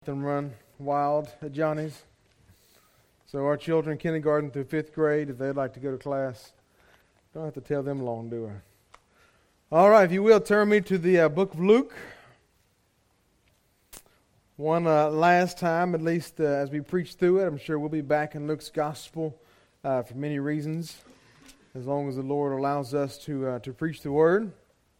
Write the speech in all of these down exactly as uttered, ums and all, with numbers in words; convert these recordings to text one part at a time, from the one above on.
And run wild at Johnny's. So our children, kindergarten through fifth grade, if they'd like to go to class, don't have to tell them long, do I? All right, if you will, turn me to the uh, book of Luke. One uh, last time, at least uh, as we preach through it. I'm sure we'll be back in Luke's gospel uh, for many reasons, as long as the Lord allows us to uh, to preach the word.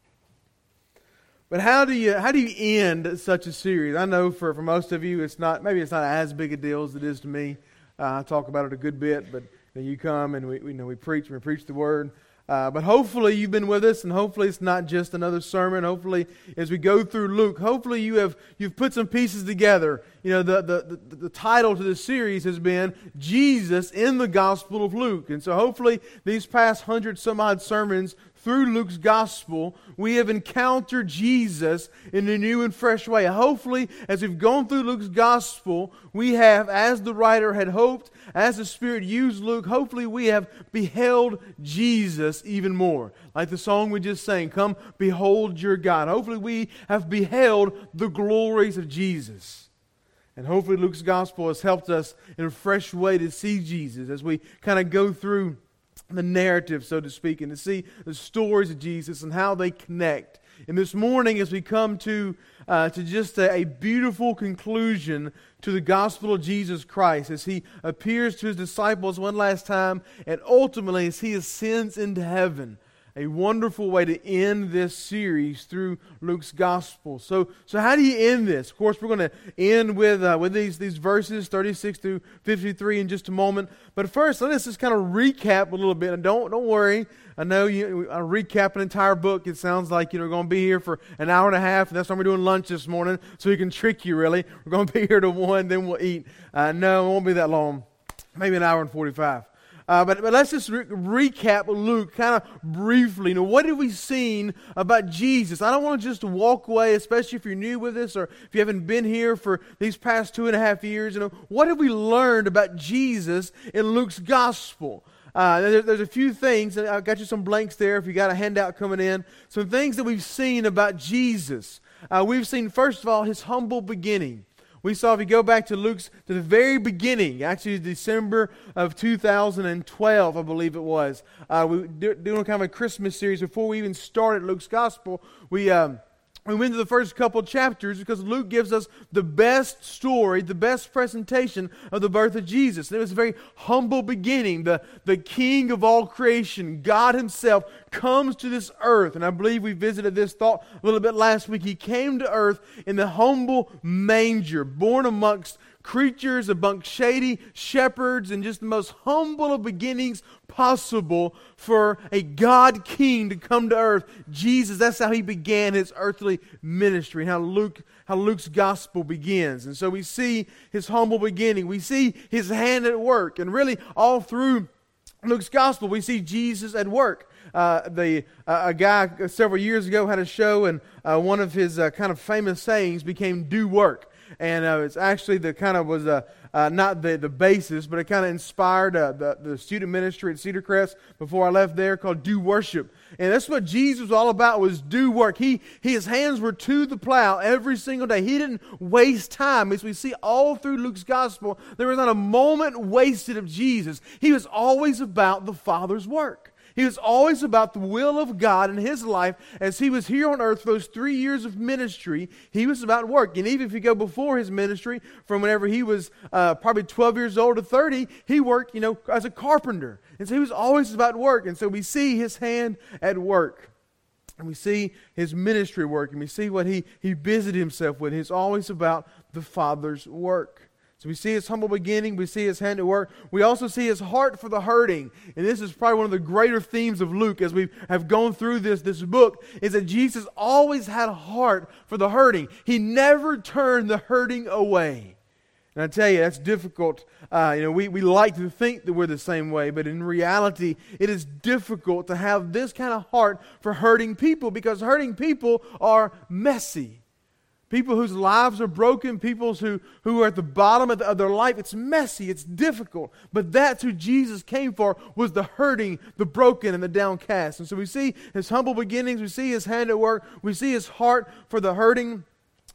But how do you how do you end such a series? I know for, for most of you, it's not maybe it's not as big a deal as it is to me. Uh, I talk about it a good bit, but you know, you come and we, we you know we preach we preach the word. Uh, but hopefully you've been with us, and hopefully it's not just another sermon. Hopefully, as we go through Luke, hopefully you have you've put some pieces together. You know, the the the, the title to this series has been Jesus in the Gospel of Luke, and so hopefully these past hundred some odd sermons through Luke's Gospel, we have encountered Jesus in a new and fresh way. Hopefully, as we've gone through Luke's Gospel, we have, as the writer had hoped, as the Spirit used Luke, hopefully we have beheld Jesus even more. Like the song we just sang, "Come behold your God." Hopefully we have beheld the glories of Jesus. And hopefully Luke's Gospel has helped us in a fresh way to see Jesus as we kind of go through the narrative, so to speak, and to see the stories of Jesus and how they connect. And this morning, as we come to uh, to just a, a beautiful conclusion to the gospel of Jesus Christ, as He appears to His disciples one last time, and ultimately as He ascends into heaven, a wonderful way to end this series through Luke's gospel. So, so how do you end this? Of course, we're going to end with uh, with these these verses thirty-six through fifty-three in just a moment. But first, let us just kind of recap a little bit. And don't don't worry. I know you. I recap an entire book. It sounds like you know we're going to be here for an hour and a half, and that's why we're doing lunch this morning, so we can trick you. Really, we're going to be here to one, then we'll eat. Uh, no, it won't be that long. Maybe an hour and forty-five. Uh, but, but let's just re- recap Luke kind of briefly. You know, what have we seen about Jesus? I don't want to just walk away, especially if you're new with us or if you haven't been here for these past two and a half years. You know, what have we learned about Jesus in Luke's gospel? Uh, there, there's a few things, and I've got you some blanks there if you got a handout coming in. Some things that we've seen about Jesus. Uh, we've seen, first of all, His humble beginning. We saw, if you go back to Luke's, to the very beginning, actually December of two thousand twelve, I believe it was. Uh, we were doing kind of a Christmas series before we even started Luke's Gospel. We um, we went to the first couple chapters because Luke gives us the best story, the best presentation of the birth of Jesus. And it was a very humble beginning. The, the King of all creation, God Himself, comes to this earth. And I believe we visited this thought a little bit last week. He came to earth in the humble manger, born amongst creatures, amongst shady shepherds, and just the most humble of beginnings possible for a God King to come to earth. Jesus, that's how He began His earthly ministry, and how Luke, how Luke's gospel begins. And so we see His humble beginning. We see His hand at work, and really all through Luke's gospel, we see Jesus at work. Uh, the uh, a guy several years ago had a show, and uh, one of his uh, kind of famous sayings became "do work." And uh, it's actually the kind of was uh, uh, not the, the basis, but it kind of inspired uh, the, the student ministry at Cedar Crest before I left there called Do Worship. And that's what Jesus was all about, was do work. He His hands were to the plow every single day. He didn't waste time. As we see all through Luke's gospel, there was not a moment wasted of Jesus. He was always about the Father's work. He was always about the will of God in His life. As He was here on earth for those three years of ministry, He was about work. And even if you go before His ministry, from whenever He was uh, probably twelve years old to thirty, He worked, you know, as a carpenter. And so He was always about work. And so we see His hand at work. And we see His ministry work. And we see what He, he busied Himself with. He's always about the Father's work. So we see His humble beginning, we see His hand at work. We also see His heart for the hurting. And this is probably one of the greater themes of Luke as we have gone through this, this book, is that Jesus always had a heart for the hurting. He never turned the hurting away. And I tell you, that's difficult. Uh, you know, we, we like to think that we're the same way, but in reality, it is difficult to have this kind of heart for hurting people, because hurting people are messy. People whose lives are broken, people who, who are at the bottom of, the, of their life. It's messy, it's difficult. But that's who Jesus came for, was the hurting, the broken, and the downcast. And so we see His humble beginnings, we see His hand at work, we see His heart for the hurting.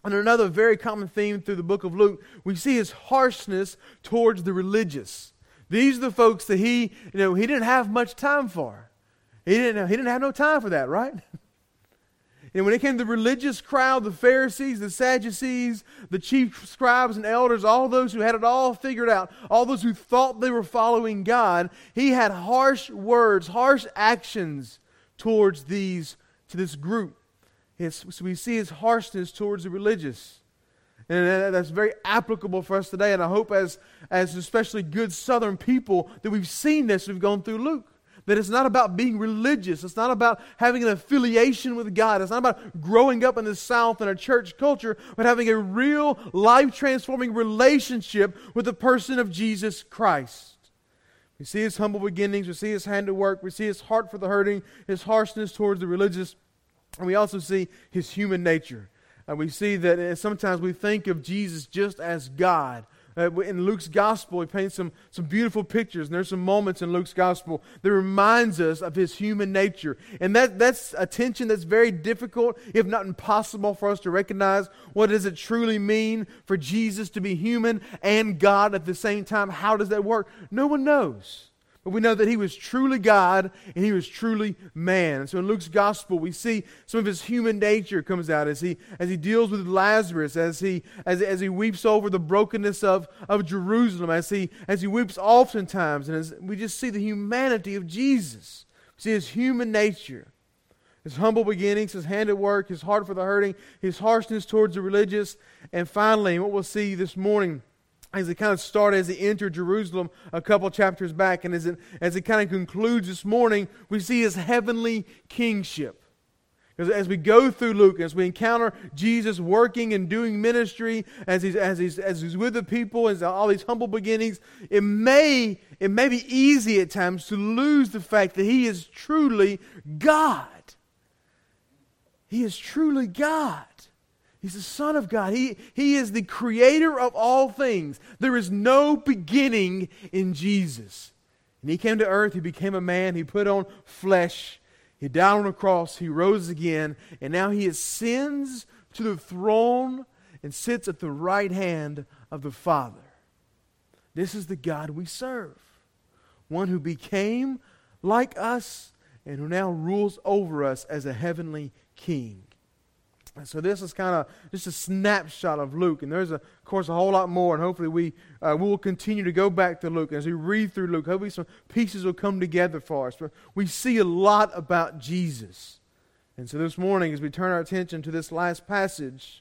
And another very common theme through the book of Luke, we see his harshness towards the religious. These are the folks that he, you know, he didn't have much time for. He didn't, he didn't have no time for that, right? And when it came to the religious crowd, the Pharisees, the Sadducees, the chief scribes and elders, all those who had it all figured out, all those who thought they were following God, he had harsh words, harsh actions towards these, to this group. His, so we see his harshness towards the religious. And that's very applicable for us today. And I hope as, as especially good Southern people that we've seen this, we've gone through Luke. That it's not about being religious. It's not about having an affiliation with God. It's not about growing up in the South in a church culture, but having a real life-transforming relationship with the person of Jesus Christ. We see his humble beginnings. We see his hand to work. We see his heart for the hurting, his harshness towards the religious. And we also see his human nature. Uh, we see that uh, sometimes we think of Jesus just as God. Uh, in Luke's gospel, he paints some, some beautiful pictures. And there's some moments in Luke's gospel that reminds us of his human nature. And that, that's a tension that's very difficult, if not impossible, for us to recognize. What does it truly mean for Jesus to be human and God at the same time? How does that work? No one knows. But we know that he was truly God and he was truly man. And so in Luke's gospel, we see some of his human nature comes out as he as he deals with Lazarus, as he as, as he weeps over the brokenness of, of Jerusalem, as he as he weeps oftentimes, and as we just see the humanity of Jesus. We see his human nature, his humble beginnings, his hand at work, his heart for the hurting, his harshness towards the religious, and finally, what we'll see this morning, as it kind of started, as he entered Jerusalem a couple chapters back, and as it, as it kind of concludes this morning, we see his heavenly kingship. Because as we go through Luke, as we encounter Jesus working and doing ministry, as he's, as he's, as he's with the people, as all these humble beginnings, it may, it may be easy at times to lose the fact that he is truly God. He is truly God. He's the Son of God. He, he is the creator of all things. There is no beginning in Jesus. And he came to earth. He became a man. He put on flesh. He died on a cross. He rose again. And now he ascends to the throne and sits at the right hand of the Father. This is the God we serve. One who became like us and who now rules over us as a heavenly king. And so this is kind of just a snapshot of Luke. And there's, a, of course, a whole lot more. And hopefully we, uh, we will continue to go back to Luke. As we read through Luke, hopefully some pieces will come together for us. But we see a lot about Jesus. And so this morning, as we turn our attention to this last passage,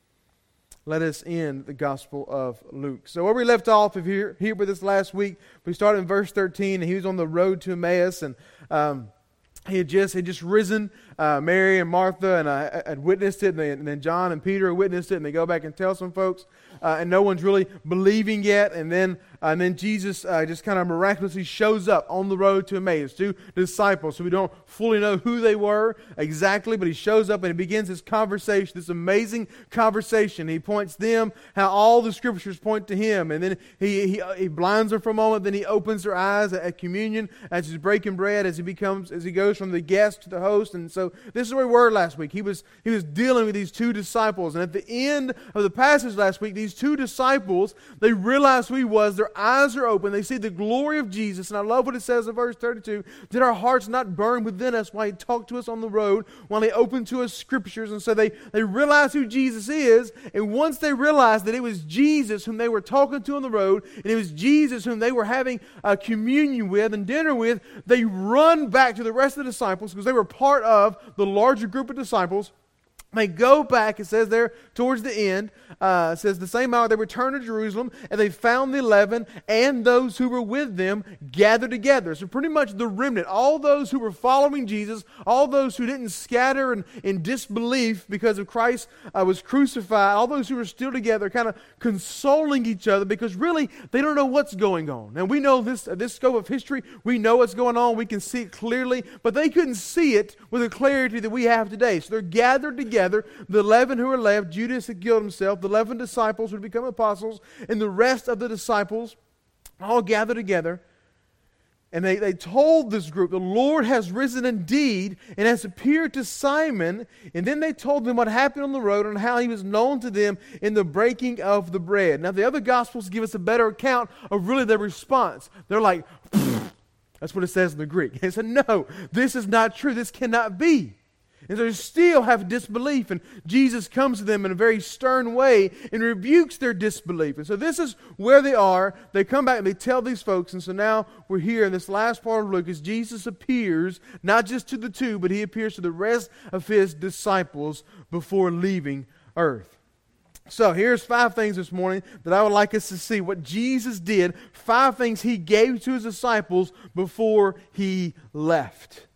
let us end the Gospel of Luke. So where we left off, if you're here with us last week, we started in verse thirteen. And he was on the road to Emmaus. And um, he had just, had just risen. Uh, Mary and Martha and I had witnessed it, and, they, and then John and Peter had witnessed it, and they go back and tell some folks, uh, and no one's really believing yet. And then, uh, and then Jesus uh, just kind of miraculously shows up on the road to Emmaus, two disciples. So we don't fully know who they were exactly, but he shows up and he begins his conversation, this amazing conversation. He points them how all the scriptures point to him, and then he he, he blinds them for a moment. Then he opens their eyes at, at communion as he's breaking bread, as he becomes as he goes from the guest to the host, and so. So this is where we were last week. He was, he was dealing with these two disciples. And at the end of the passage last week, these two disciples, they realize who he was. Their eyes are open. They see the glory of Jesus. And I love what it says in verse thirty-two. Did our hearts not burn within us while he talked to us on the road, while he opened to us scriptures? And so they, they realize who Jesus is. And once they realized that it was Jesus whom they were talking to on the road, and it was Jesus whom they were having a communion with and dinner with, they run back to the rest of the disciples because they were part of the larger group of disciples. They go back, it says there towards the end, uh, it says the same hour they returned to Jerusalem, and they found the eleven and those who were with them gathered together. So pretty much the remnant, all those who were following Jesus, all those who didn't scatter in, in disbelief because of Christ uh, was crucified, all those who were still together kind of consoling each other because really they don't know what's going on. Now we know this, uh, this scope of history, we know what's going on, we can see it clearly, but they couldn't see it with the clarity that we have today. So they're gathered together. The eleven who were left, Judas had killed himself, the eleven disciples who had become apostles, and the rest of the disciples all gathered together. And they, they told this group, the Lord has risen indeed and has appeared to Simon. And then they told them what happened on the road and how he was known to them in the breaking of the bread. Now the other Gospels give us a better account of really their response. They're like, that's what it says in the Greek. They said, no, this is not true. This cannot be. And so they still have disbelief, and Jesus comes to them in a very stern way and rebukes their disbelief. And so this is where they are. They come back and they tell these folks, and so now we're here in this last part of Luke as Jesus appears, not just to the two, but he appears to the rest of his disciples before leaving earth. So here's five things this morning that I would like us to see what Jesus did, five things he gave to his disciples before he left.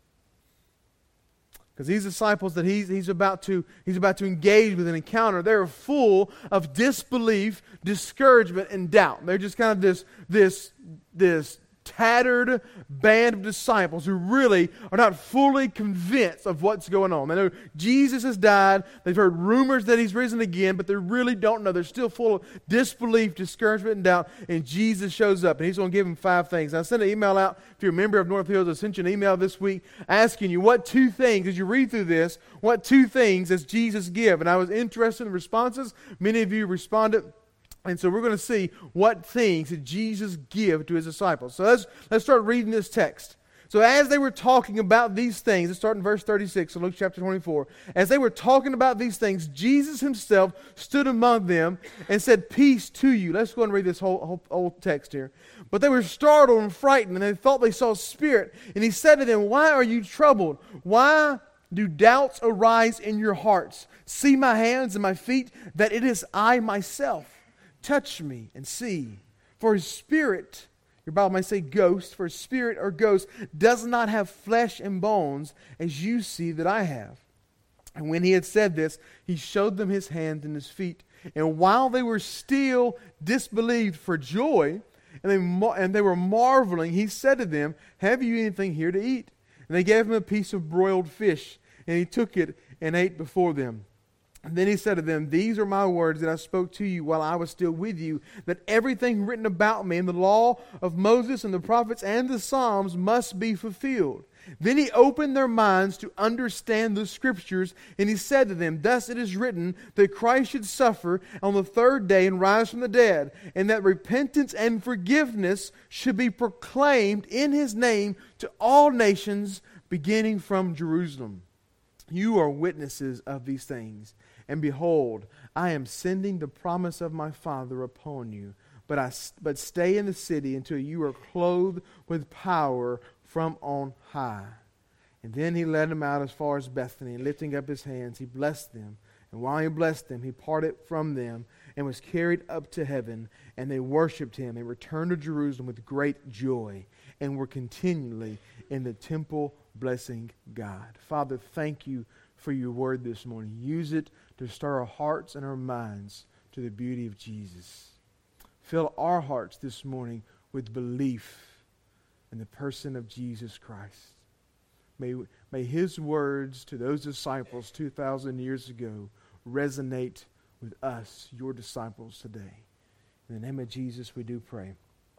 Because these disciples that he's, he's, about to, he's about to engage with an encounter, they're full of disbelief, discouragement, and doubt. They're just kind of this, this, this tattered band of disciples who really are not fully convinced of what's going on. They know Jesus has died. They've heard rumors that he's risen again, but they really don't know. They're still full of disbelief, discouragement, and doubt. And Jesus shows up, and he's going to give them five things. I sent an email out. If you're a member of North Hills, I sent you an email this week asking you what two things, as you read through this, what two things does Jesus give? And I was interested in the responses. Many of you responded. And so we're going to see what things did Jesus give to his disciples. So let's, let's start reading this text. So as they were talking about these things, let's start in verse thirty-six of Luke chapter twenty-four. As they were talking about these things, Jesus himself stood among them and said, "Peace to you." Let's go and read this whole, whole old text here. But they were startled and frightened, and they thought they saw a spirit. And he said to them, "Why are you troubled? Why do doubts arise in your hearts? See my hands and my feet, that it is I myself. Touch me and see. For his spirit," your Bible might say ghost, "for his spirit or ghost does not have flesh and bones, as you see that I have." And when he had said this, he showed them his hands and his feet. And while they were still disbelieved for joy, and they, mar- and they were marveling, he said to them, "Have you anything here to eat?" And they gave him a piece of broiled fish, and he took it and ate before them. And then he said to them, "These are my words that I spoke to you while I was still with you, that everything written about me in the law of Moses and the prophets and the Psalms must be fulfilled." Then he opened their minds to understand the Scriptures, and he said to them, "Thus it is written that Christ should suffer on the third day and rise from the dead, and that repentance and forgiveness should be proclaimed in his name to all nations, beginning from Jerusalem. You are witnesses of these things. And behold, I am sending the promise of my Father upon you. But I but stay in the city until you are clothed with power from on high." And then he led them out as far as Bethany, and lifting up his hands, he blessed them. And while he blessed them, he parted from them and was carried up to heaven. And they worshipped him and returned to Jerusalem with great joy, and were continually in the temple blessing God. Father, thank you for your word this morning. Use it to stir our hearts and our minds to the beauty of Jesus. Fill our hearts this morning with belief in the person of Jesus Christ. May, may his words to those disciples two thousand years ago resonate with us, your disciples, today. In the name of Jesus we do pray.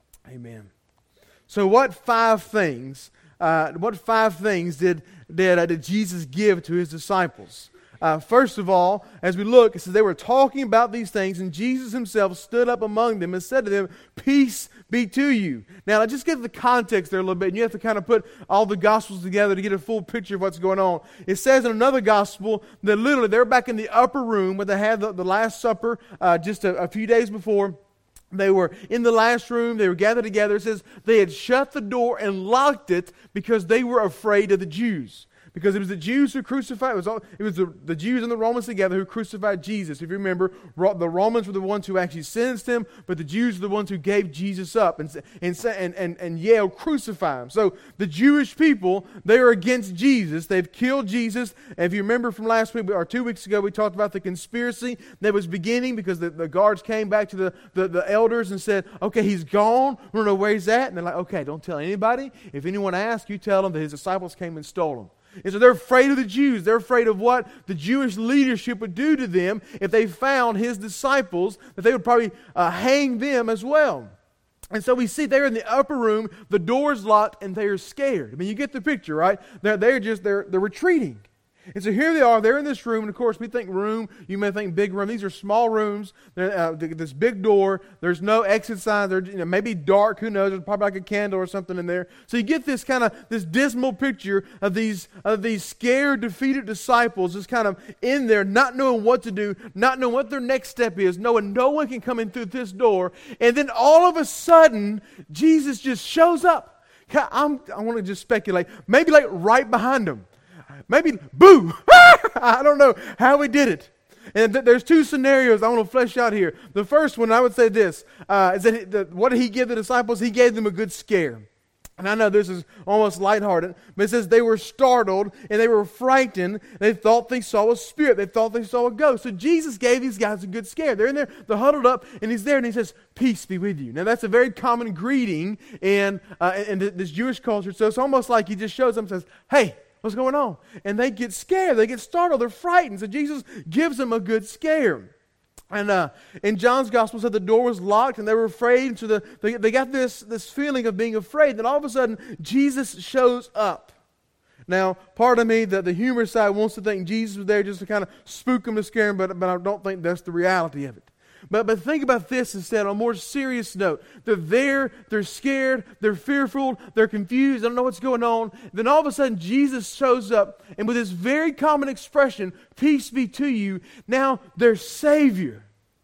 Amen. So what five things, uh, what five things did, did, uh, did Jesus give to his disciples? Uh, first of all, as we look, it says they were talking about these things, and Jesus himself stood up among them and said to them, "Peace be to you." Now, just get the context there a little bit, and you have to kind of put all the Gospels together to get a full picture of what's going on. It says in another Gospel that literally they're back in the upper room where they had the, the Last Supper uh, just a, a few days before. They were in the last room. They were gathered together. It says they had shut the door and locked it because they were afraid of the Jews. Because it was the Jews who crucified, it was, all, it was the, the Jews and the Romans together who crucified Jesus. If you remember, the Romans were the ones who actually sentenced him, but the Jews were the ones who gave Jesus up and, and, and, and, and yelled, "Crucify him." So the Jewish people, they are against Jesus. They've killed Jesus. And if you remember from last week, or two weeks ago, we talked about the conspiracy that was beginning because the, the guards came back to the, the, the elders and said, "Okay, he's gone. We don't know where he's at." And they're like, "Okay, don't tell anybody. If anyone asks, you tell them that his disciples came and stole him." And so they're afraid of the Jews. They're afraid of what the Jewish leadership would do to them if they found his disciples, that they would probably uh, hang them as well. And so we see they're in the upper room, the door's locked, and they're scared. I mean, you get the picture, right? They're, they're just, they're, they're retreating. And so here they are, they're in this room, and of course we think room, you may think big room. These are small rooms, uh, this big door, there's no exit sign, they're, you know, maybe dark, who knows, there's probably like a candle or something in there. So you get this kind of, this dismal picture of these, of these scared, defeated disciples just kind of in there, not knowing what to do, not knowing what their next step is, knowing no one can come in through this door, and then all of a sudden, Jesus just shows up. I'm, I want to just speculate, maybe like right behind them. Maybe, boo! I don't know how he did it. And th- there's two scenarios I want to flesh out here. The first one, I would say this, uh, is that he, the, what did he give the disciples? He gave them a good scare. And I know this is almost lighthearted, but it says they were startled and they were frightened. They thought they saw a spirit. They thought they saw a ghost. So Jesus gave these guys a good scare. They're in there, they're huddled up, and he's there, and he says, peace be with you. Now, that's a very common greeting in, uh, in this Jewish culture. So it's almost like he just shows them and says, hey, what's going on? And they get scared. They get startled. They're frightened. So Jesus gives them a good scare. And uh, in John's Gospel, said the door was locked and they were afraid. And so the, they, they got this, this feeling of being afraid. Then all of a sudden, Jesus shows up. Now, part of me, the, the humor side, wants to think Jesus was there just to kind of spook them, to scare them, but, but I don't think that's the reality of it. But, but think about this instead, on a more serious note. They're there, they're scared, they're fearful, they're confused, they don't know what's going on. Then all of a sudden, Jesus shows up, and with this very common expression, peace be to you, now their Savior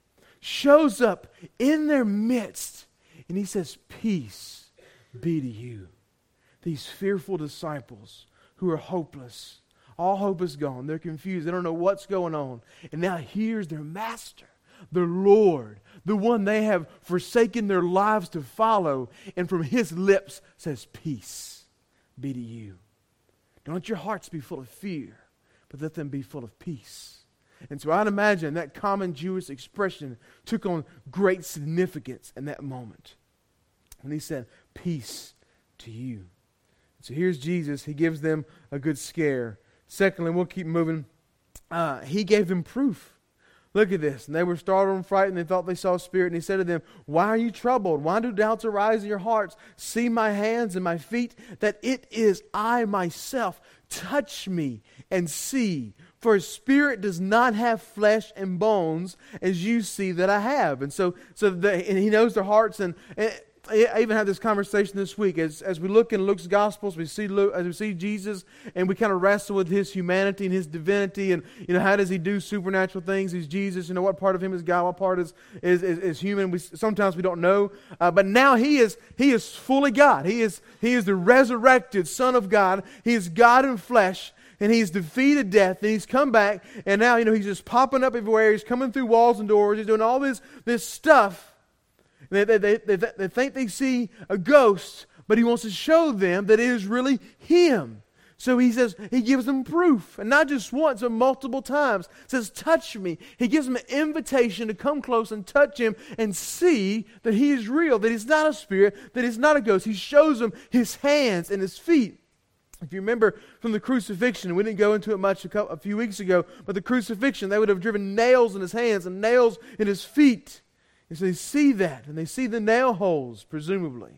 shows up in their midst, and he says, peace be to you. These fearful disciples who are hopeless, all hope is gone, they're confused, they don't know what's going on. And now here's their master, the Lord, the one they have forsaken their lives to follow, and from his lips says, peace be to you. Don't let your hearts be full of fear, but let them be full of peace. And so I'd imagine that common Jewish expression took on great significance in that moment when he said, peace to you. So here's Jesus. He gives them a good scare. Secondly, we'll keep moving. Uh, he gave them proof. Look at this. And they were startled and frightened. They thought they saw a spirit. And he said to them, why are you troubled? Why do doubts arise in your hearts? See my hands and my feet, that it is I myself. Touch me and see. For a spirit does not have flesh and bones, as you see that I have. And so, so the, and he knows their hearts. And, and I even had this conversation this week as as we look in Luke's Gospels, we see Luke, as we see Jesus, and we kind of wrestle with his humanity and his divinity, and you know, how does he do supernatural things? He's Jesus. You know, what part of him is God? What part is is is, is human? We sometimes we don't know, uh, but now he is he is fully God. He is he is the resurrected Son of God. He is God in flesh. And he's defeated death, and he's come back, and now, you know, he's just popping up everywhere. He's coming through walls and doors. He's doing all this this stuff. They, they, they, they, they think they see a ghost, but he wants to show them that it is really him. So he says, he gives them proof, and not just once, but multiple times. He says, touch me. He gives them an invitation to come close and touch him and see that he is real, that he's not a spirit, that he's not a ghost. He shows them his hands and his feet. If you remember from the crucifixion, we didn't go into it much a, couple, a few weeks ago, but the crucifixion, they would have driven nails in his hands and nails in his feet. And so they see that, and they see the nail holes, presumably.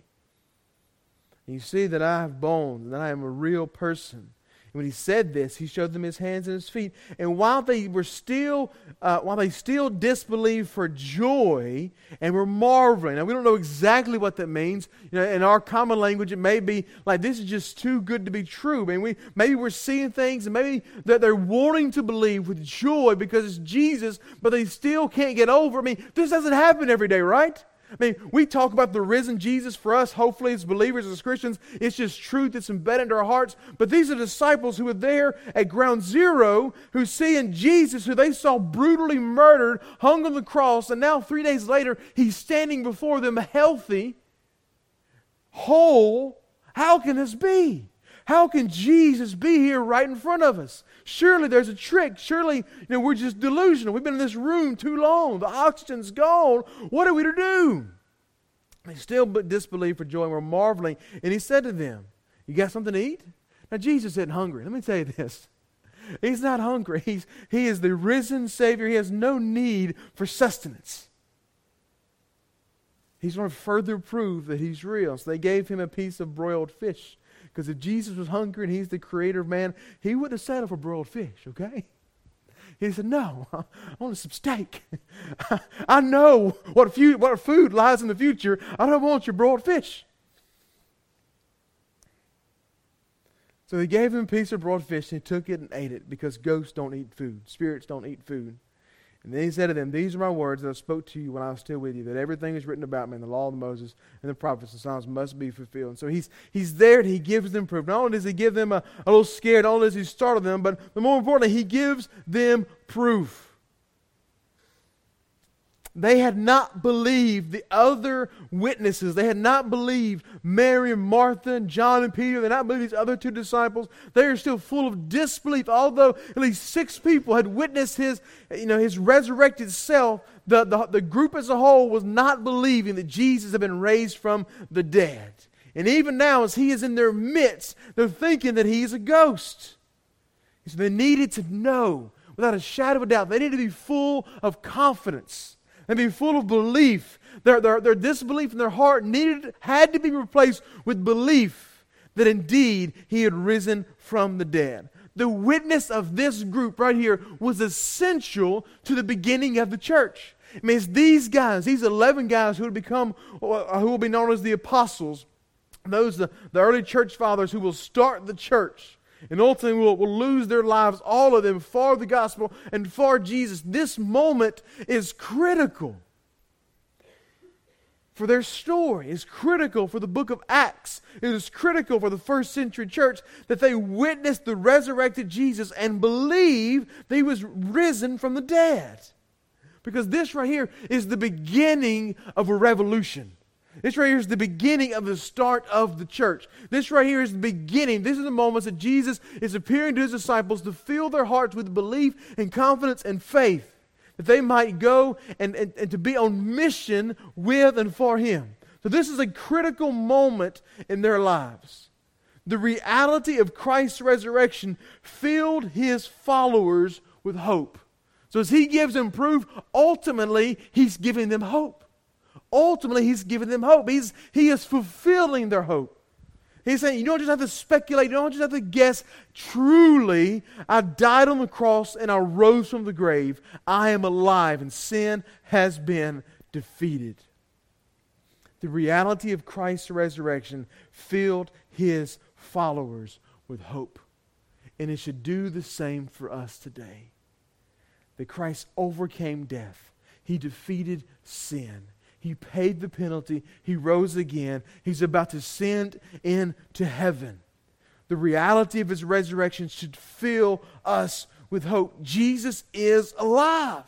And you see that I have bones, and that I am a real person. And when he said this, he showed them his hands and his feet. And while they were still, uh, while they still disbelieved for joy and were marveling. Now we don't know exactly what that means. You know, in our common language, it may be like this is just too good to be true. I mean, we maybe we're seeing things, and maybe that they're wanting to believe with joy because it's Jesus, but they still can't get over. I mean, this doesn't happen every day, right? I mean, we talk about the risen Jesus for us, hopefully as believers, as Christians. It's just truth that's embedded into our hearts. But these are disciples who are there at ground zero, who see in Jesus, who they saw brutally murdered, hung on the cross, and now three days later, he's standing before them healthy, whole. How can this be? How can Jesus be here right in front of us? Surely there's a trick. Surely, you know, we're just delusional. We've been in this room too long. The oxygen's gone. What are we to do? They still disbelieve for joy and were marveling. And he said to them, you got something to eat? Now, Jesus isn't hungry. Let me tell you this. He's not hungry. He's, he is the risen Savior. He has no need for sustenance. He's going to further prove that he's real. So they gave him a piece of broiled fish. Because if Jesus was hungry and he's the creator of man, he wouldn't have settled for broiled fish, okay? He said, no, I want some steak. I know what, few, what food lies in the future. I don't want your broiled fish. So they gave him a piece of broiled fish, and he took it and ate it, because ghosts don't eat food. Spirits don't eat food. And then he said to them, these are my words that I spoke to you when I was still with you, that everything is written about me in the law of Moses and the prophets and Psalms must be fulfilled. And so he's he's there and he gives them proof. Not only does he give them a, a little scared, not only does he startle them, but, but more importantly, he gives them proof. They had not believed the other witnesses. They had not believed Mary and Martha and John and Peter. They had not believed these other two disciples. They are still full of disbelief. Although at least six people had witnessed his, you know, his resurrected self, the, the, the group as a whole was not believing that Jesus had been raised from the dead. And even now, as he is in their midst, they're thinking that he is a ghost. So they needed to know, without a shadow of a doubt, they needed to be full of confidence and be full of belief. Their, their, their disbelief in their heart needed, had to be replaced with belief that indeed he had risen from the dead. The witness of this group right here was essential to the beginning of the church. I mean, it's these guys, these eleven guys who would become, uh, who will be known as the apostles, those the, the early church fathers who will start the church. And ultimately will, will lose their lives, all of them, for the gospel and for Jesus. This moment is critical for their story. It's critical for the book of Acts. It is critical for the first century church that they witnessed the resurrected Jesus and believe that he was risen from the dead. Because this right here is the beginning of a revolution. This right here is the beginning of the start of the church. This right here is the beginning. This is the moments that Jesus is appearing to his disciples to fill their hearts with belief and confidence and faith, that they might go and, and, and to be on mission with and for him. So this is a critical moment in their lives. The reality of Christ's resurrection filled his followers with hope. So as he gives them proof, ultimately he's giving them hope. Ultimately, he's giving them hope. He's, he is fulfilling their hope. He's saying, you don't just have to speculate. You don't just have to guess. Truly, I died on the cross and I rose from the grave. I am alive and sin has been defeated. The reality of Christ's resurrection filled his followers with hope. And it should do the same for us today. That Christ overcame death. He defeated sin. He paid the penalty. He rose again. He's about to ascend into heaven. The reality of his resurrection should fill us with hope. Jesus is alive.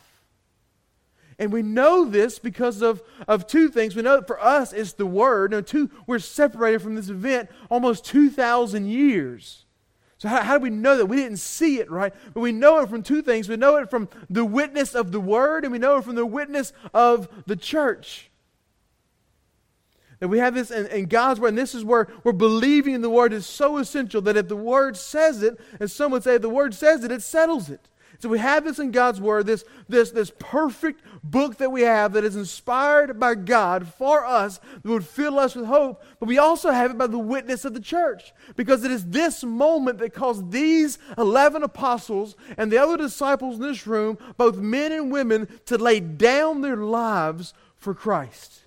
And we know this because of, of two things. We know that for us it's the Word. Now, two, we're separated from this event almost two thousand years. So how, how do we know that? We didn't see it, right? But we know it from two things. We know it from the witness of the Word, and we know it from the witness of the church. And we have this in, in God's Word, and this is where, where believing in the Word is so essential that if the Word says it, as some would say, if the Word says it, it settles it. So we have this in God's Word, this, this, this perfect book that we have that is inspired by God for us, that would fill us with hope. But we also have it by the witness of the church. Because it is this moment that caused these eleven apostles and the other disciples in this room, both men and women, to lay down their lives for Christ.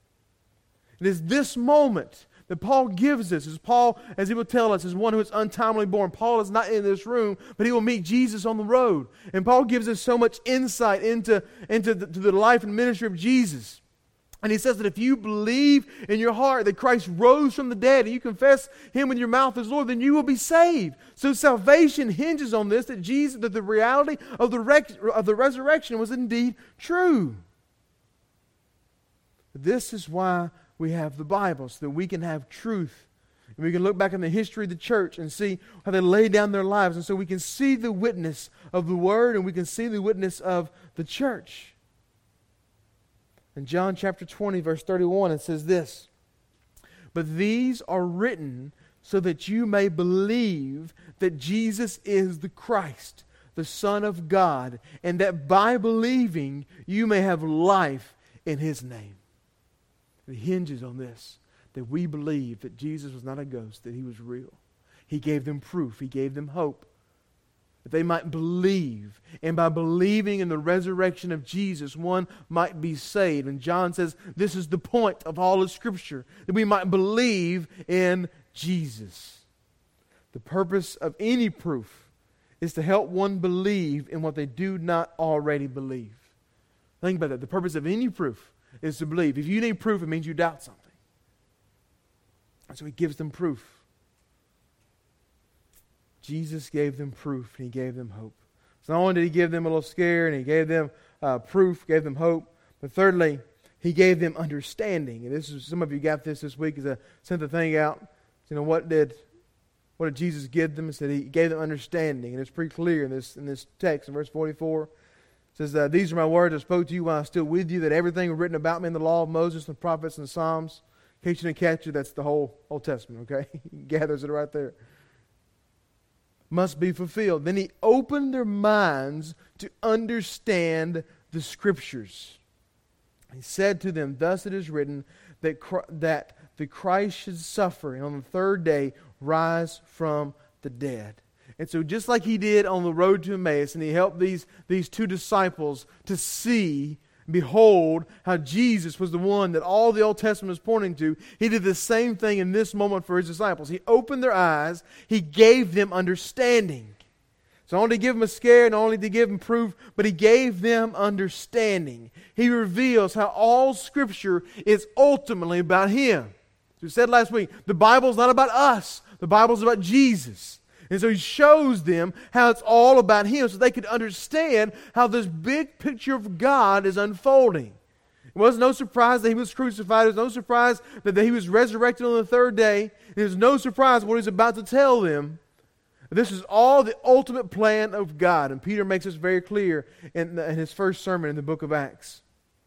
It is this moment that Paul gives us. As Paul, as he will tell us, is one who is untimely born. Paul is not in this room, but he will meet Jesus on the road. And Paul gives us so much insight into, into the, to the life and ministry of Jesus. And he says that if you believe in your heart that Christ rose from the dead and you confess him with your mouth as Lord, then you will be saved. So salvation hinges on this, that Jesus, that the reality of the, rec- of the resurrection was indeed true. This is why we have the Bible, so that we can have truth. And we can look back in the history of the church and see how they laid down their lives. And so we can see the witness of the Word and we can see the witness of the church. In John chapter twenty, verse thirty-one, it says this, "But these are written so that you may believe that Jesus is the Christ, the Son of God, and that by believing you may have life in His name." It hinges on this, that we believe that Jesus was not a ghost, that he was real. He gave them proof. He gave them hope. That they might believe. And by believing in the resurrection of Jesus, one might be saved. And John says this is the point of all of Scripture, that we might believe in Jesus. The purpose of any proof is to help one believe in what they do not already believe. Think about that. The purpose of any proof is to believe. If you need proof, it means you doubt something. And so he gives them proof. Jesus gave them proof, and he gave them hope. So not only did he give them a little scare, and he gave them uh, proof, gave them hope, but thirdly, he gave them understanding. And this is, some of you got this this week as I sent the thing out. You know, what did what did Jesus give them? He said he gave them understanding, and it's pretty clear in this in this text in verse forty-four. It says, uh, "These are my words I spoke to you while I was still with you, that everything written about me in the law of Moses and the prophets and the Psalms." In case you didn't catch it, that's the whole Old Testament. Okay, he gathers it right there. Must be fulfilled. Then he opened their minds to understand the Scriptures. He said to them, "Thus it is written that that the Christ should suffer, and on the third day rise from the dead." And so just like he did on the road to Emmaus, and he helped these, these two disciples to see, behold, how Jesus was the one that all the Old Testament was pointing to, he did the same thing in this moment for his disciples. He opened their eyes. He gave them understanding. So not only to give them a scare, not only to give them proof, but he gave them understanding. He reveals how all Scripture is ultimately about him. As we said last week, the Bible is not about us. The Bible is about Jesus. And so he shows them how it's all about him so they could understand how this big picture of God is unfolding. It was no surprise that he was crucified. It was no surprise that he was resurrected on the third day. It was no surprise what he's about to tell them. This is all the ultimate plan of God. And Peter makes this very clear in, in his first sermon in the book of Acts.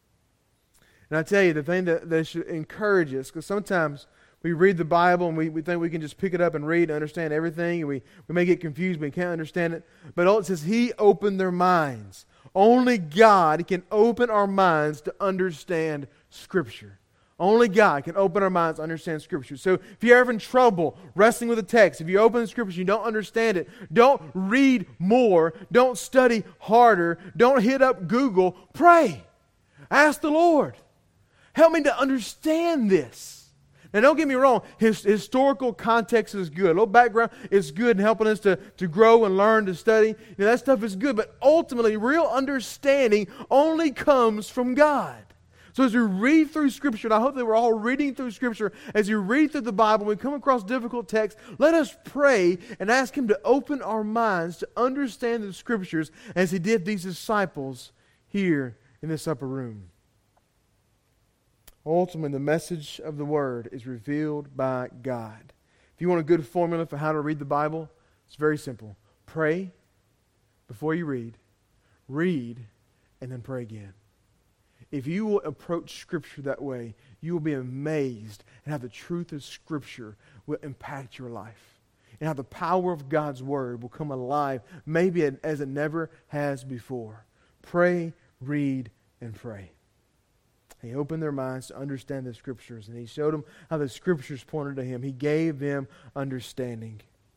And I tell you, the thing that, that should encourage us, because sometimes we read the Bible and we, we think we can just pick it up and read and understand everything. And we, we may get confused, but we can't understand it. But it says he opened their minds. Only God can open our minds to understand Scripture. Only God can open our minds to understand Scripture. So if you're having trouble wrestling with the text, if you open the Scripture and you don't understand it, don't read more. Don't study harder. Don't hit up Google. Pray. Ask the Lord. Help me to understand this. Now, don't get me wrong, his historical context is good. A little background is good in helping us to, to grow and learn, to study. You know, that stuff is good, but ultimately, real understanding only comes from God. So as we read through Scripture, and I hope that we're all reading through Scripture, as you read through the Bible, when we come across difficult texts, let us pray and ask Him to open our minds to understand the Scriptures as He did these disciples here in this upper room. Ultimately, the message of the Word is revealed by God. If you want a good formula for how to read the Bible, it's very simple. Pray before you read, read, and then pray again. If you will approach Scripture that way, you will be amazed at how the truth of Scripture will impact your life. And how the power of God's Word will come alive, maybe as it never has before. Pray, read, and pray. He opened their minds to understand the Scriptures, and He showed them how the Scriptures pointed to Him. He gave them understanding.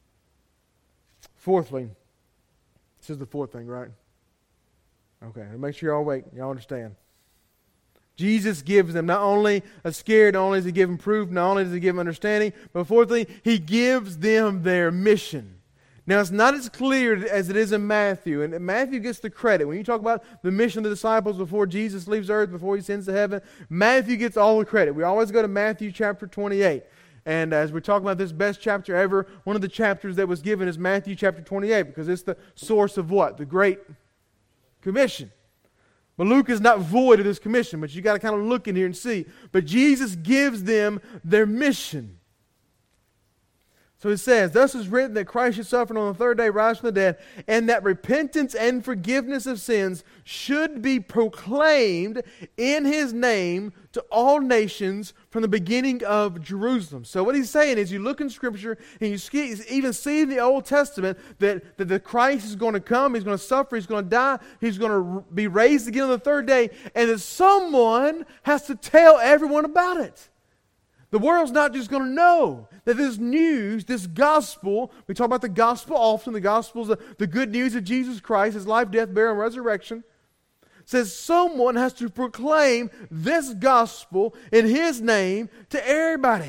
Fourthly, this is the fourth thing, right? Okay, make sure you're all awake. Y'all understand. Jesus gives them not only a scare, not only does He give them proof, not only does He give them understanding, but fourthly, He gives them their mission. Now, it's not as clear as it is in Matthew, and Matthew gets the credit. When you talk about the mission of the disciples before Jesus leaves earth, before He sends to heaven, Matthew gets all the credit. We always go to Matthew chapter twenty-eight. And as we're talking about this best chapter ever, one of the chapters that was given is Matthew chapter twenty-eight, because it's the source of what? The Great Commission. But Luke is not void of this commission, but you got to kind of look in here and see. But Jesus gives them their mission. So it says, thus is written that Christ should suffer and on the third day rise from the dead, and that repentance and forgiveness of sins should be proclaimed in His name to all nations from the beginning of Jerusalem. So what he's saying is, you look in Scripture and you see, even see in the Old Testament that, that the Christ is going to come, He's going to suffer, He's going to die, He's going to be raised again on the third day, and that someone has to tell everyone about it. The world's not just going to know that this news, this gospel, we talk about the gospel often, the gospel is the, the good news of Jesus Christ, His life, death, burial, and resurrection, says someone has to proclaim this gospel in His name to everybody.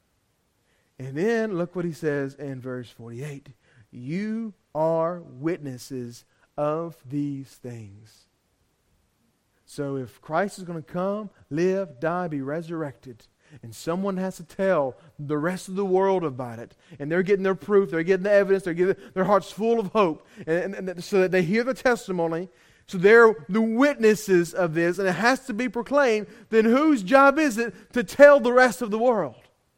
And then look what he says in verse forty-eight. You are witnesses of these things. So if Christ is going to come, live, die, be resurrected, and someone has to tell the rest of the world about it, and they're getting their proof, they're getting the evidence, they're getting their hearts full of hope, and, and, and so that they hear the testimony, so they're the witnesses of this, and it has to be proclaimed, then whose job is it to tell the rest of the world?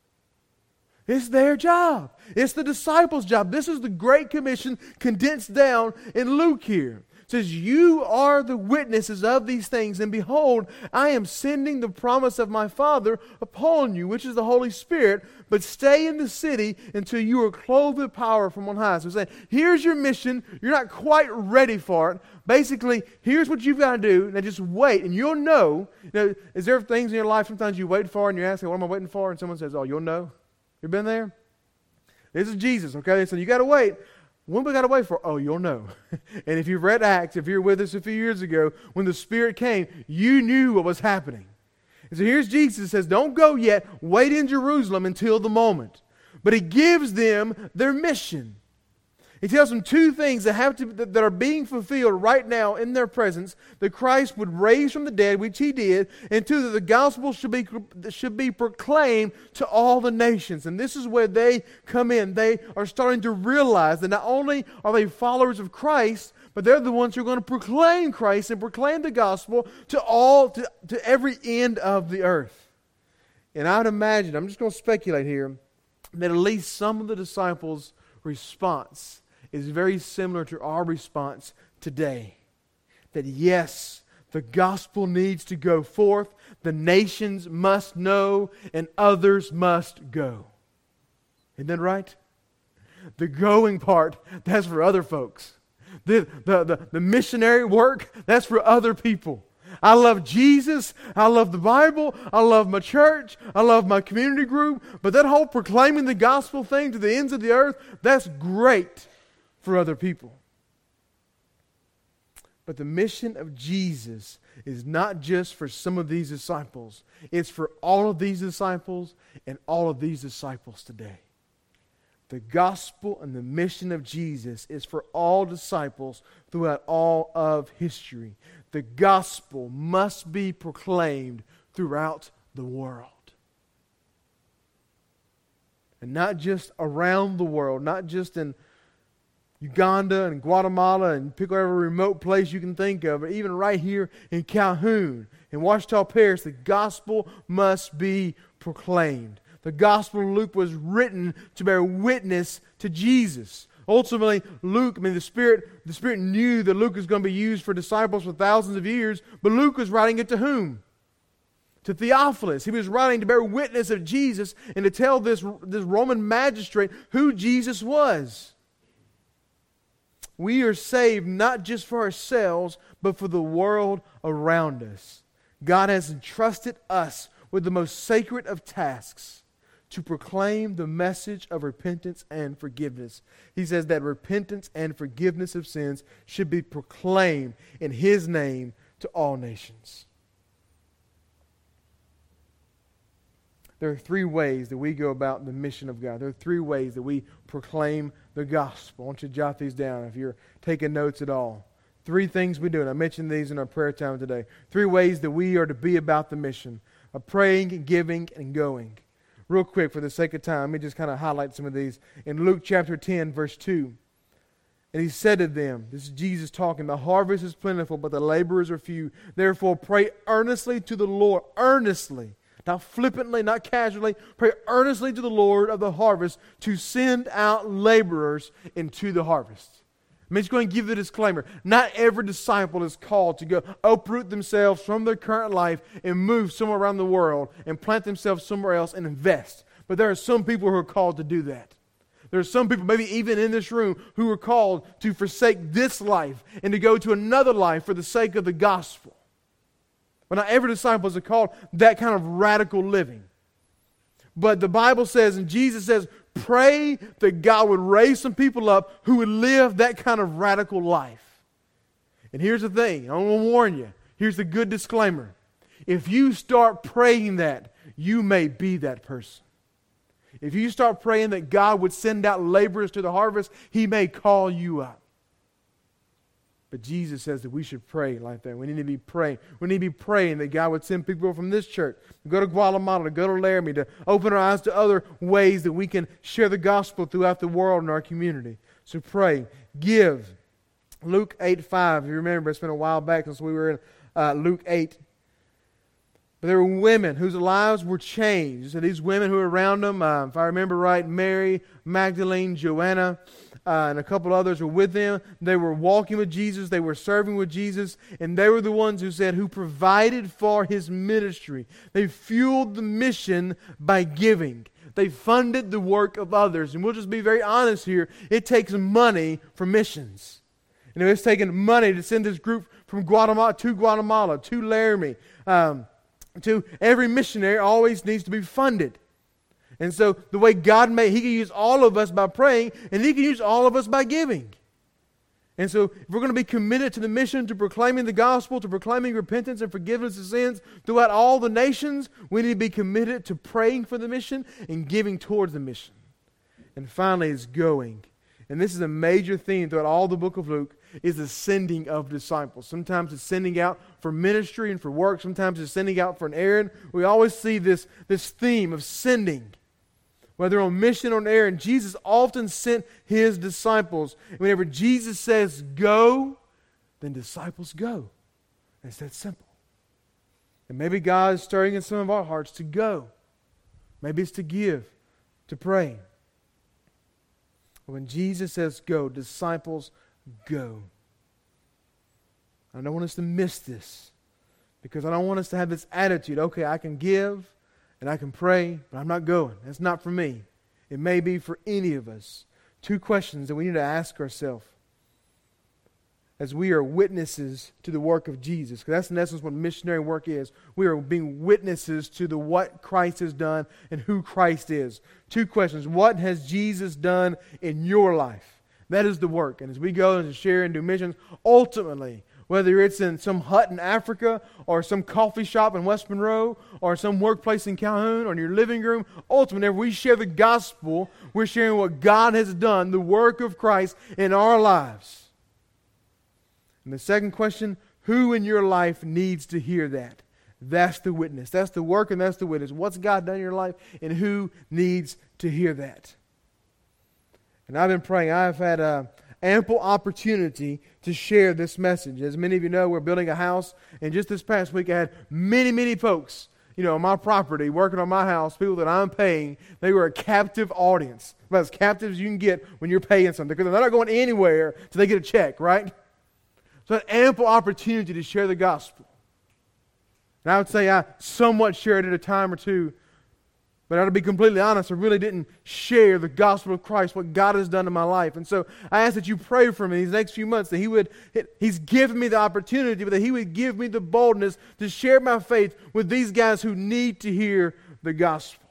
It's their job. It's the disciples' job. This is the Great Commission condensed down in Luke here. It says, you are the witnesses of these things, and behold, I am sending the promise of my Father upon you, which is the Holy Spirit, but stay in the city until you are clothed with power from on high. So he's saying, here's your mission, you're not quite ready for it. Basically, here's what you've got to do, now just wait, and you'll know. You know, is there things in your life sometimes you wait for, and you're asking, what am I waiting for? And someone says, oh, you'll know. You been there? This is Jesus, okay? So you got to wait. When we got to wait for? Oh, you'll know. And if you've read Acts, if you're with us a few years ago, when the Spirit came, you knew what was happening. And so here's Jesus says, don't go yet. Wait in Jerusalem until the moment. But He gives them their mission. He tells them two things that have to that are being fulfilled right now in their presence: that Christ would raise from the dead, which He did, and two, that the gospel should be should be proclaimed to all the nations. And this is where they come in. They are starting to realize that not only are they followers of Christ, but they're the ones who are going to proclaim Christ and proclaim the gospel to all, to, to every end of the earth. And I would imagine, I'm just going to speculate here, that at least some of the disciples' response is very similar to our response today. That yes, the gospel needs to go forth, the nations must know, and others must go. Isn't that right? The going part, that's for other folks. The, the, the, the missionary work, that's for other people. I love Jesus, I love the Bible, I love my church, I love my community group, but that whole proclaiming the gospel thing to the ends of the earth, that's great for other people. But the mission of Jesus is not just for some of these disciples. It's for all of these disciples and all of these disciples today. The gospel and the mission of Jesus is for all disciples throughout all of history. The gospel must be proclaimed throughout the world. And not just around the world, not just in Uganda and Guatemala and pick whatever remote place you can think of, but even right here in Calhoun, in Ouachita Parish, the gospel must be proclaimed. The Gospel of Luke was written to bear witness to Jesus. Ultimately, Luke, I mean, the Spirit, the Spirit knew that Luke was going to be used for disciples for thousands of years, but Luke was writing it to whom? To Theophilus. He was writing to bear witness of Jesus and to tell this, this Roman magistrate who Jesus was. We are saved not just for ourselves, but for the world around us. God has entrusted us with the most sacred of tasks, to proclaim the message of repentance and forgiveness. He says that repentance and forgiveness of sins should be proclaimed in His name to all nations. There are three ways that we go about the mission of God. There are three ways that we proclaim the gospel. I want you to jot these down if you're taking notes at all. Three things we do, and I mentioned these in our prayer time today. Three ways that we are to be about the mission of praying, giving, and going. Real quick, for the sake of time, let me just kind of highlight some of these. In Luke chapter ten, verse two, and He said to them, this is Jesus talking, the harvest is plentiful, but the laborers are few. Therefore pray earnestly to the Lord, earnestly, not flippantly, not casually. Pray earnestly to the Lord of the harvest to send out laborers into the harvest. I mean, he's going to give the disclaimer. Not every disciple is called to go uproot themselves from their current life and move somewhere around the world and plant themselves somewhere else and invest. But there are some people who are called to do that. There are some people, maybe even in this room, who are called to forsake this life and to go to another life for the sake of the gospel. But not every disciple is called that kind of radical living. But the Bible says, and Jesus says, pray that God would raise some people up who would live that kind of radical life. And here's the thing, I want to warn you. Here's the good disclaimer. If you start praying that, you may be that person. If you start praying that God would send out laborers to the harvest, He may call you up. But Jesus says that we should pray like that. We need to be praying. We need to be praying that God would send people from this church to go to Guatemala, to go to Laramie, to open our eyes to other ways that we can share the gospel throughout the world in our community. So pray. Give. Luke eight five. If you remember, it's been a while back since we were in uh, Luke eight. But there were women whose lives were changed. So these women who were around them, uh, if I remember right, Mary, Magdalene, Joanna, Uh, and a couple others were with them. They were walking with Jesus. They were serving with Jesus. And they were the ones who said, who provided for His ministry. They fueled the mission by giving. They funded the work of others. And we'll just be very honest here. It takes money for missions. You know, it's taken money to send this group from Guatemala to Guatemala, to Laramie, um, to every missionary always needs to be funded. And so the way God made, He can use all of us by praying, and He can use all of us by giving. And so if we're going to be committed to the mission, to proclaiming the gospel, to proclaiming repentance and forgiveness of sins throughout all the nations, we need to be committed to praying for the mission and giving towards the mission. And finally is going. And this is a major theme throughout all the book of Luke, is the sending of disciples. Sometimes it's sending out for ministry and for work. Sometimes it's sending out for an errand. We always see this, this theme of sending. Whether on mission or on errand, Jesus often sent His disciples. And whenever Jesus says go, then disciples go. It's that simple. And maybe God is stirring in some of our hearts to go. Maybe it's to give, to pray. When Jesus says go, disciples go. I don't want us to miss this, because I don't want us to have this attitude, okay, I can give and I can pray, but I'm not going. That's not for me. It may be for any of us. Two questions that we need to ask ourselves as we are witnesses to the work of Jesus, because that's in essence what missionary work is. We are being witnesses to the what Christ has done and who Christ is. Two questions. What has Jesus done in your life? That is the work. And as we go and share and do missions, ultimately, whether it's in some hut in Africa or some coffee shop in West Monroe or some workplace in Calhoun or in your living room, ultimately, whenever we share the gospel, we're sharing what God has done, the work of Christ in our lives. And the second question, who in your life needs to hear that? That's the witness. That's the work and that's the witness. What's God done in your life and who needs to hear that? And I've been praying. I've had a ample opportunity to share this message. As many of you know, we're building a house, and just this past week I had many, many folks, you know, on my property, working on my house, people that I'm paying. They were a captive audience, about as captive as you can get when you're paying something, because they're not going anywhere till they get a check, right? So an ample opportunity to share the gospel. And I would say I somewhat shared it a time or two, but I ought to be completely honest, I really didn't share the gospel of Christ, what God has done in my life. And so I ask that you pray for me these next few months, that He would, He's given me the opportunity, but that He would give me the boldness to share my faith with these guys who need to hear the gospel.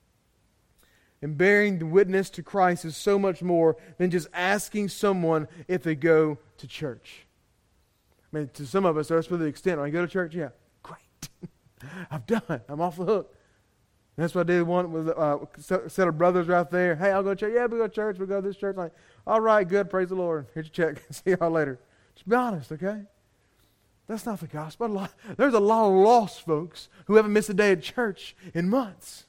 And bearing the witness to Christ is so much more than just asking someone if they go to church. I mean, to some of us, that's to the extent, I go to church? Yeah, great. I'm done. I'm off the hook. And that's what I did one with uh, a set of brothers right there. Hey, I'll go to church. Yeah, we go to church. We go to this church. Like, all right, good. Praise the Lord. Here's your check. See y'all later. Just be honest, okay? That's not the gospel. A lot, there's a lot of lost folks who haven't missed a day at church in months.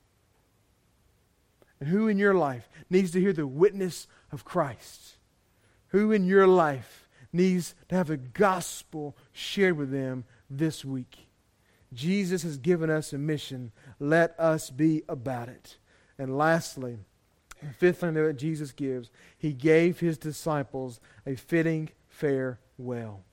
And who in your life needs to hear the witness of Christ? Who in your life needs to have the gospel shared with them this week? Jesus has given us a mission. Let us be about it. And lastly, the fifth thing that Jesus gives, He gave His disciples a fitting farewell.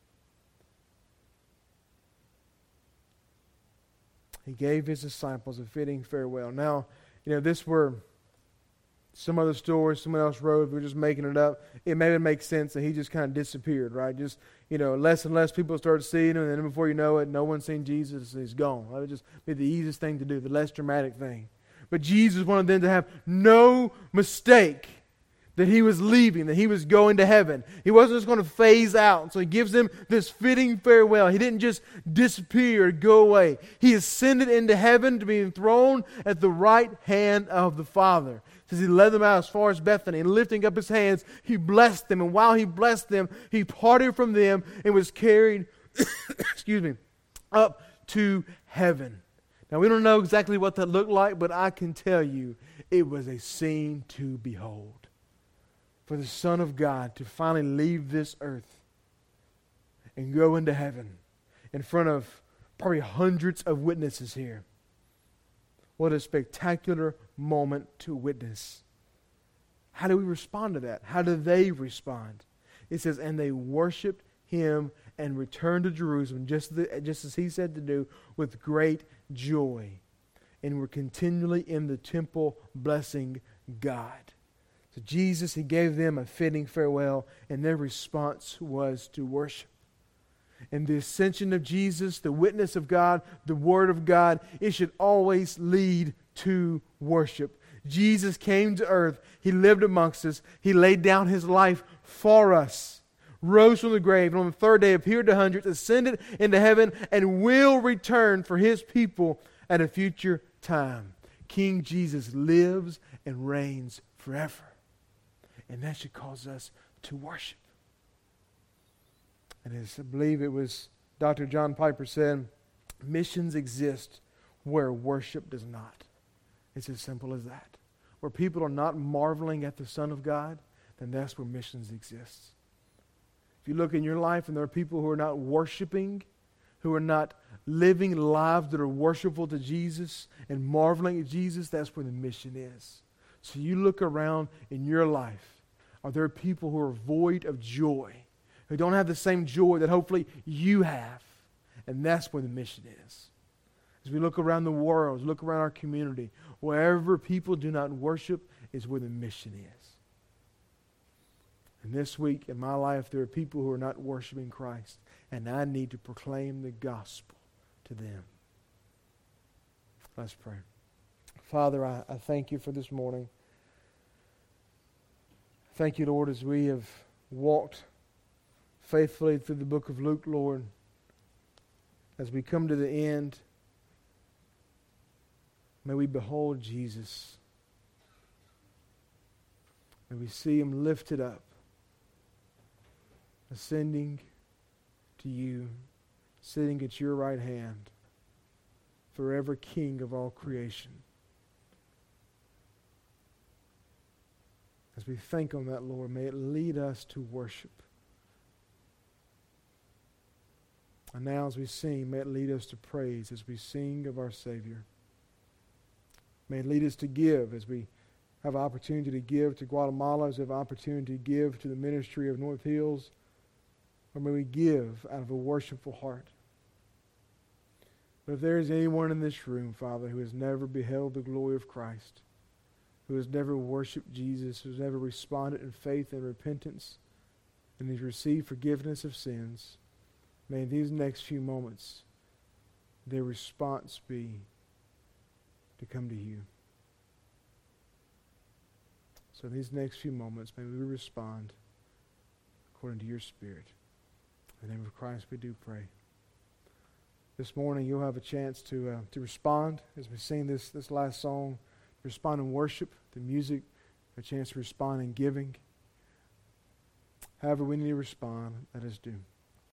He gave His disciples a fitting farewell. Now, you know, this were some other story someone else wrote. We're just making it up. It maybe make sense that He just kind of disappeared, right? Just, you know, less and less people started seeing Him, and then before you know it, no one's seen Jesus, and He's gone. That would just be the easiest thing to do, the less dramatic thing. But Jesus wanted them to have no mistake that He was leaving, that He was going to heaven. He wasn't just going to phase out. So He gives them this fitting farewell. He didn't just disappear or go away. He ascended into heaven to be enthroned at the right hand of the Father. It says He led them out as far as Bethany, and lifting up His hands, He blessed them. And while He blessed them, He parted from them and was carried, excuse me, up to heaven. Now, we don't know exactly what that looked like, but I can tell you it was a scene to behold. For the Son of God to finally leave this earth and go into heaven in front of probably hundreds of witnesses here. What a spectacular moment to witness. How do we respond to that? How do they respond? It says, and they worshiped Him and returned to Jerusalem, just, the, just as He said to do, with great joy. And were continually in the temple blessing God. So Jesus, He gave them a fitting farewell, and their response was to worship. And the ascension of Jesus, the witness of God, the Word of God, it should always lead to worship. Jesus came to earth. He lived amongst us. He laid down His life for us, rose from the grave, and on the third day appeared to hundreds, ascended into heaven, and will return for His people at a future time. King Jesus lives and reigns forever. And that should cause us to worship. And as I believe it was Doctor John Piper said, missions exist where worship does not. It's as simple as that. Where people are not marveling at the Son of God, then that's where missions exist. If you look in your life and there are people who are not worshiping, who are not living lives that are worshipful to Jesus and marveling at Jesus, that's where the mission is. So you look around in your life. Are there people who are void of joy, who don't have the same joy that hopefully you have? And that's where the mission is. As we look around the world, look around our community, wherever people do not worship is where the mission is. And this week in my life, there are people who are not worshiping Christ, and I need to proclaim the gospel to them. Let's pray. Father, I, I thank You for this morning. Thank You, Lord, as we have walked faithfully through the book of Luke, Lord. As we come to the end, may we behold Jesus. May we see Him lifted up, ascending to You, sitting at Your right hand, forever King of all creation. As we think on that, Lord, may it lead us to worship. And now as we sing, may it lead us to praise as we sing of our Savior. May it lead us to give as we have opportunity to give to Guatemala, as we have opportunity to give to the ministry of North Hills, or may we give out of a worshipful heart. But if there is anyone in this room, Father, who has never beheld the glory of Christ, who has never worshiped Jesus, who has never responded in faith and repentance, and has received forgiveness of sins, may in these next few moments their response be to come to You. So in these next few moments, may we respond according to Your Spirit. In the name of Christ we do pray. This morning you'll have a chance to uh, to respond as we sing this, this last song. Respond in worship, the music, a chance to respond in giving. However we need to respond, let us do.